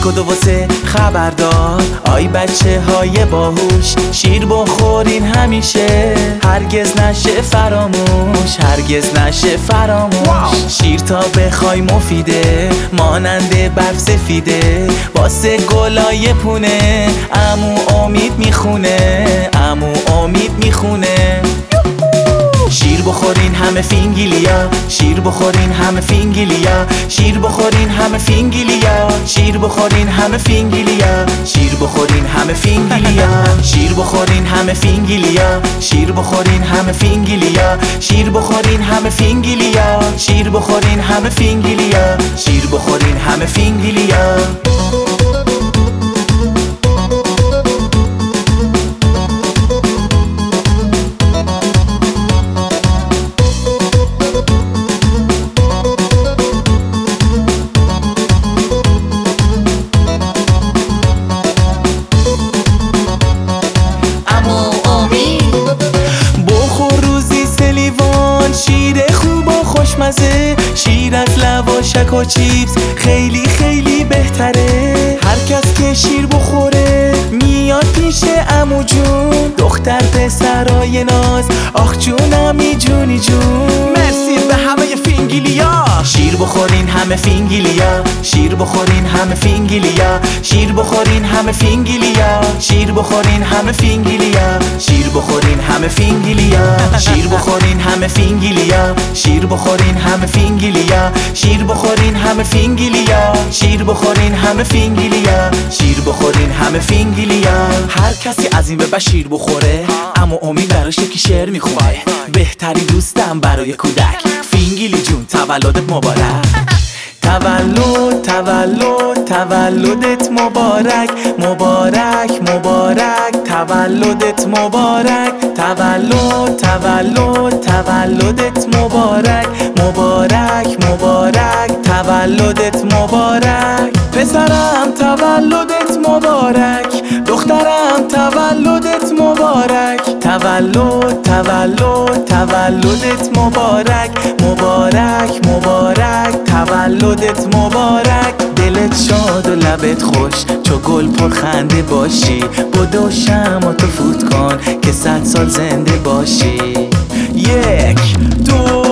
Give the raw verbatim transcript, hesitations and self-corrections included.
کدو واسه خبردار آی بچه های باهوش، شیر بخورین همیشه، هرگز نشه فراموش، هرگز نشه فراموش. شیر تا بخوای مفیده، مانند برف سفیده، واسه گلای پونه عمو امید میخونه، عمو امید میخونه. شیر بخورین همه فینگیلیا، شیر بخورین همه فینگیلیا، شیر بخورین همه فینگیلیا، شیر بخورین همه فینگیلیا، شیر بخورین همه فینگیلیا، شیر بخورین همه فینگیلیا، شیر بخورین همه فینگیلیا، شیر بخورین همه فینگیلیا، شیر بخورین همه فینگیلیا، شیر بخورین همه فینگیلیا. شیر خوب و خوشمزه، شیر از لواشک و چیپس خیلی خیلی بهتره. هر کس که شیر بخوره میاد پیش عمو جون، دختر پسرای ناز آخ جونمی جونی جون. مرسی به همه فینگیلیا، شیر بخورین همه فینگیلیا، شیر بخورین همه فینگیلیا، شیر بخورین همه فینگیلیا، شیر بخورین همه فینگیلیا، شیر بخورین همه فینگیلیا، شیر بخورین همه فینگیلیا، شیر بخورین همه فینگیلیا، شیر بخورین همه فینگیلیا، شیر بخورین همه فینگیلیا، شیر بخورین همه فینگیلیا. هر کسی از این به شیر بخوره اما امید براش یکی شعر میخونه. بهترین دوستم برای کودک، فینگیلی جون تولدت مبارک. تولد تولد تولدت مبارک، مبارک مبارک تولدت مبارک، تولد تولد تولدت مبارک، مبارک مبارک تولدت مبارک. پسرم تولدت مبارک، دخترم تولدت مبارک، تولد تولد تولدت مبارک، مبارک مبارک تولدت مبارک. دلت شاد و لبت خوش چو گل پر خنده باشی، بدو شمعاتو فوت کن که صد سال زنده باشی. یک دو